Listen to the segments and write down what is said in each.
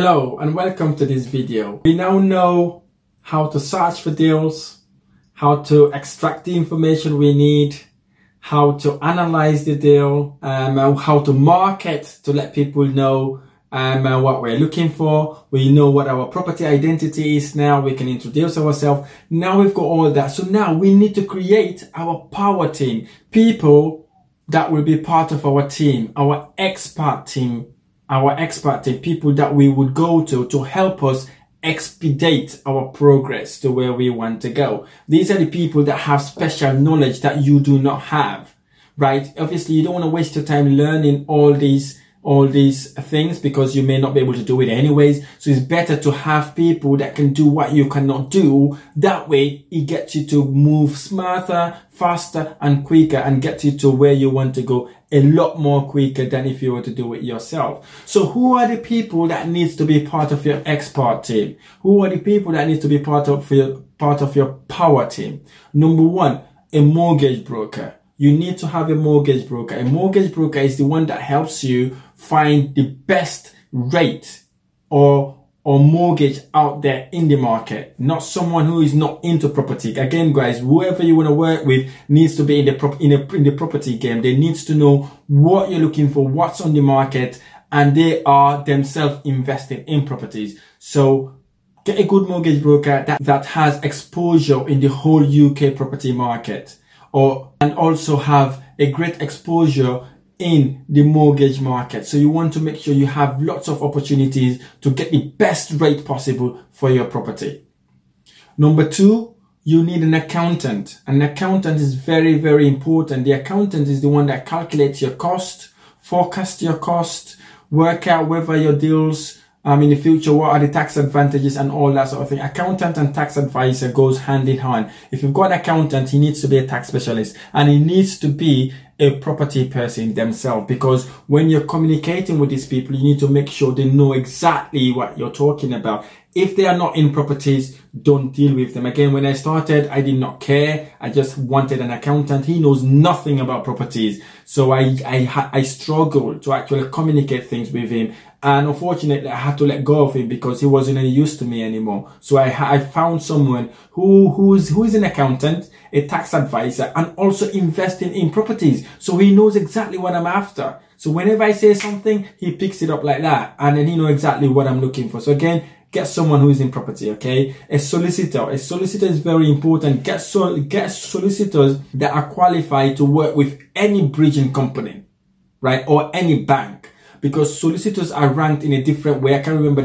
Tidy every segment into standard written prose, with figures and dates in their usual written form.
Hello and welcome to this video. We now know how to search for deals, how to extract the information we need, how to analyze the deal, how to market to let people know what we're looking for. We know what our property identity is now. We can introduce ourselves. Now we've got all that. So now we need to create our power team. People that will be part of our team, our expert team, people that we would go to help us expedite our progress to where we want to go. These are the people that have special knowledge that you do not have, right? Obviously, you don't want to waste your time learning all these things because you may not be able to do it anyways. So it's better to have people that can do what you cannot do. That way it gets you to move smarter, faster and quicker and get you to where you want to go a lot more quicker than if you were to do it yourself. So who are the people that needs to be part of your expert team? Who are the people that needs to be part of your power team? Number one, a mortgage broker. You need to have a mortgage broker. A mortgage broker is the one that helps you find the best rate or mortgage out there in the market, not someone who is not into property. Again, guys, whoever you want to work with needs to be in the property game. They needs to know what you're looking for, what's on the market, and they are themselves investing in properties. So get a good mortgage broker that has exposure in the whole UK property market, and also have a great exposure in the mortgage market. So you want to make sure you have lots of opportunities to get the best rate possible for your property. Number two, you need an accountant. An accountant is very, very important. The accountant is the one that calculates your cost, forecast your cost, work out whether your deals in the future, what are the tax advantages and all that sort of thing. Accountant and tax advisor goes hand in hand. If you've got an accountant, he needs to be a tax specialist and he needs to be a property person themselves, because when you're communicating with these people, you need to make sure they know exactly what you're talking about. If they are not in properties, don't deal with them. Again, when I started, I did not care. I just wanted an accountant. He knows nothing about properties. So I struggled to actually communicate things with him. And unfortunately, I had to let go of him because he wasn't any use to me anymore. So I found someone who is an accountant, a tax advisor, and also investing in properties. So he knows exactly what I'm after. So whenever I say something, he picks it up like that. And then he knows exactly what I'm looking for. So again, get someone who is in property, okay? A solicitor is very important. Get solicitors that are qualified to work with any bridging company, right? Or any bank. Because solicitors are ranked in a different way. I can't remember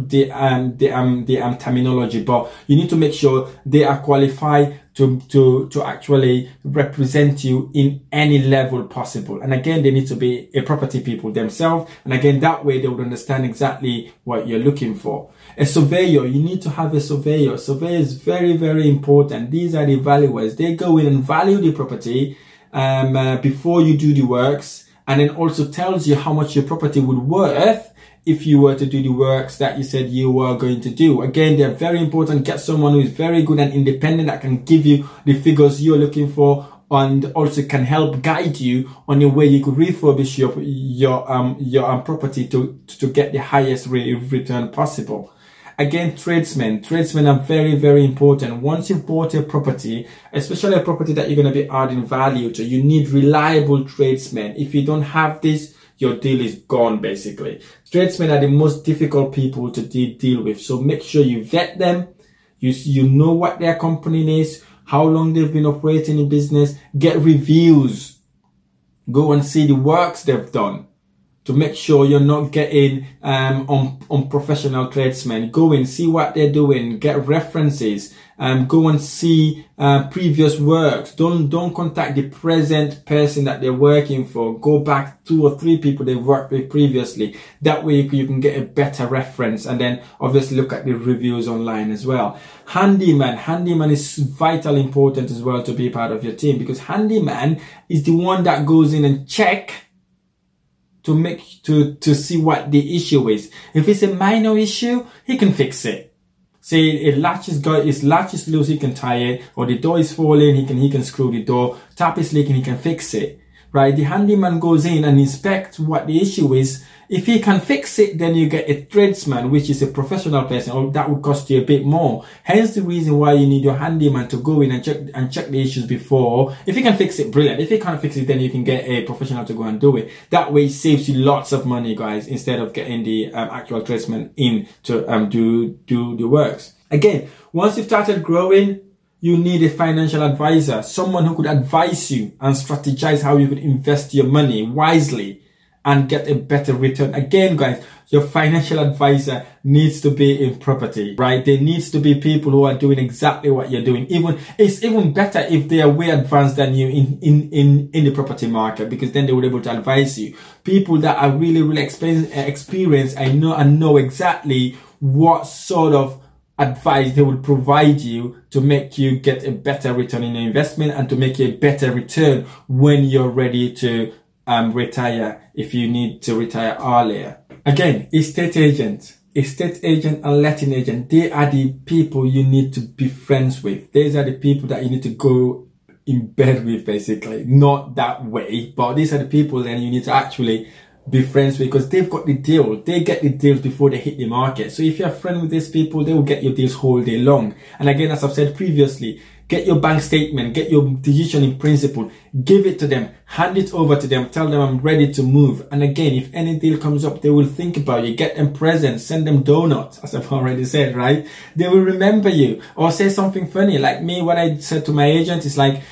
the terminology, but you need to make sure they are qualified to actually represent you in any level possible. And again, they need to be a property people themselves. And again, that way they would understand exactly what you're looking for. A surveyor, you need to have a surveyor. Surveyor is very, very important. These are the valuers. They go in and value the property before you do the works. And then also tells you how much your property would worth if you were to do the works that you said you were going to do. Again, they're very important. Get someone who is very good and independent that can give you the figures you're looking for and also can help guide you on the way you could refurbish your property to get the highest return possible. Again, tradesmen are very, very important. Once you've bought a property, especially a property that you're going to be adding value to, you need reliable tradesmen. If you don't have this, your deal is gone, basically. Tradesmen are the most difficult people to deal with. So make sure you vet them. You know what their company is, how long they've been operating in business. Get reviews. Go and see the works they've done, to make sure you're not getting unprofessional tradesmen. Go and see what they're doing, get references, go and see previous works. Don't contact the present person that they're working for. Go back 2 or 3 people they've worked with previously. That way you can get a better reference, and then obviously look at the reviews online as well. Handyman is vital important as well to be part of your team, because handyman is the one that goes in and check to see what the issue is. If it's a minor issue, he can fix it. Say a latch is loose, he can tie it, or the door is falling, he can screw the door, tap is leaking, he can fix it. Right? The handyman goes in and inspects what the issue is If he can fix it, then you get a tradesman, which is a professional person, or that would cost you a bit more. Hence the reason why you need your handyman to go in and check the issues before. If he can fix it, brilliant. If he can't fix it, then you can get a professional to go and do it. That way it saves you lots of money, guys, instead of getting the actual tradesman in to do the works. Again, once you've started growing, you need a financial advisor, someone who could advise you and strategize how you could invest your money wisely and get a better return. Again, guys, your financial advisor needs to be in property, right? There needs to be people who are doing exactly what you're doing. It's even better if they are way advanced than you in the property market, because then they will be able to advise you. People that are really experienced and know exactly what sort of advice they will provide you to make you get a better return in your investment and to make you a better return when you're ready to retire, if you need to retire earlier. Again, estate agent and letting agent, they are the people you need to be friends with. These are the people that you need to go in bed with, basically. Not that way, but these are the people that you need to actually be friends with, because they've got the deal. They get the deals before they hit the market. So if you're a friend with these people, they will get your deals whole day long. And again, as I've said previously, get your bank statement, get your decision in principle, give it to them, hand it over to them, tell them I'm ready to move. And again, if any deal comes up, they will think about you, get them presents, send them donuts, as I've already said, right? They will remember you, or say something funny. Like me, what I said to my agent is like,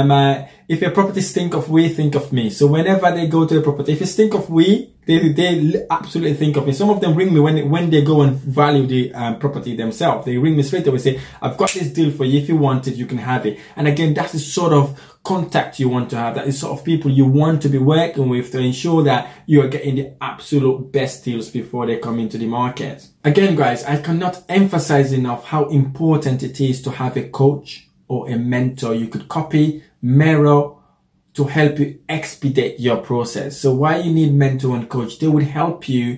if your property stink of we, think of me. So whenever they go to a property, if you stink of we, they absolutely think of me. Some of them ring me when they go and value the property themselves. They ring me straight away, say, I've got this deal for you. If you want it, you can have it. And again, that's the sort of contact you want to have. That is sort of people you want to be working with to ensure that you are getting the absolute best deals before they come into the market. Again, guys, I cannot emphasize enough how important it is to have a coach or a mentor you could copy, mirror, to help you expedite your process. So why you need mentor and coach? They would help you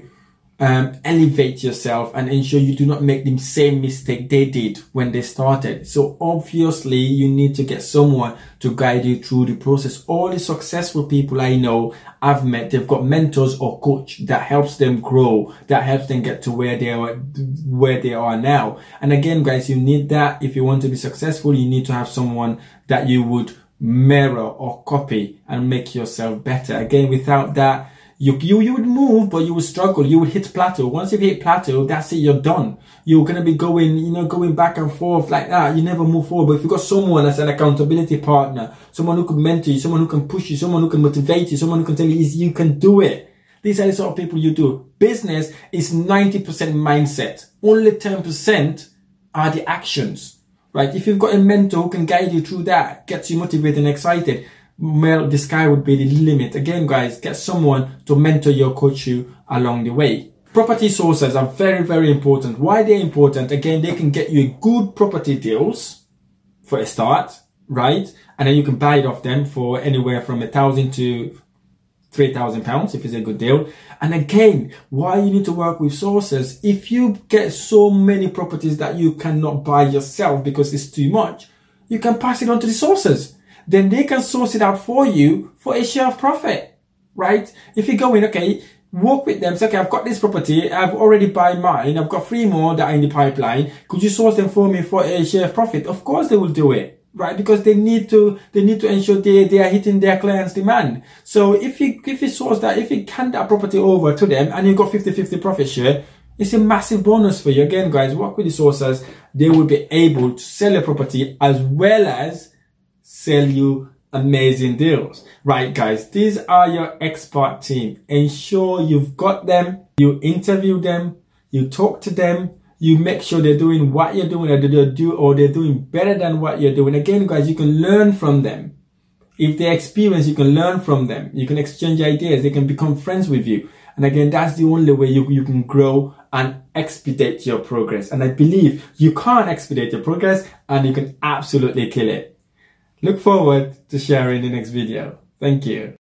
elevate yourself and ensure you do not make the same mistake they did when they started. So obviously you need to get someone to guide you through the process. All the successful people I know I've met, they've got mentors or coach that helps them grow, that helps them get to where they are now. And again, guys, you need that. If you want to be successful, you need to have someone that you would mirror or copy and make yourself better. Again, without that, you would move, but you would struggle. You would hit plateau. Once you hit plateau, that's it, you're done. You're going to be going back and forth like that. You never move forward. But if you've got someone as an accountability partner, someone who can mentor you, someone who can push you, someone who can motivate you, someone who can tell you you can do it. These are the sort of people you do. Business is 90% mindset. Only 10% are the actions. Right? If you've got a mentor who can guide you through that, gets you motivated and excited, well, the sky would be the limit. Again, guys, get someone to mentor you or coach you along the way. Property sources are very, very important. Why they're important? Again, they can get you good property deals for a start, right? And then you can buy it off them for anywhere from £1,000 to £3,000 if it's a good deal. And again, why you need to work with sources, if you get so many properties that you cannot buy yourself because it's too much, you can pass it on to the sources. Then they can source it out for you for a share of profit, right? If you go in, okay, work with them, say, okay, I've got this property, I've already bought mine, I've got 3 more that are in the pipeline, could you source them for me for a share of profit? Of course they will do it. Right, because they need to ensure they are hitting their clients' demand. So if you source that, if you hand that property over to them and you got 50-50 profit share, it's a massive bonus for you. Again, guys, work with the sources. They will be able to sell your property as well as sell you amazing deals. Right, guys, these are your expert team. Ensure you've got them, you interview them, you talk to them, you make sure they're doing what you're doing, or they're doing better than what you're doing. Again, guys, you can learn from them. If they're experienced, you can learn from them. You can exchange ideas. They can become friends with you. And again, that's the only way you can grow and expedite your progress. And I believe you can expedite your progress and you can absolutely kill it. Look forward to sharing the next video. Thank you.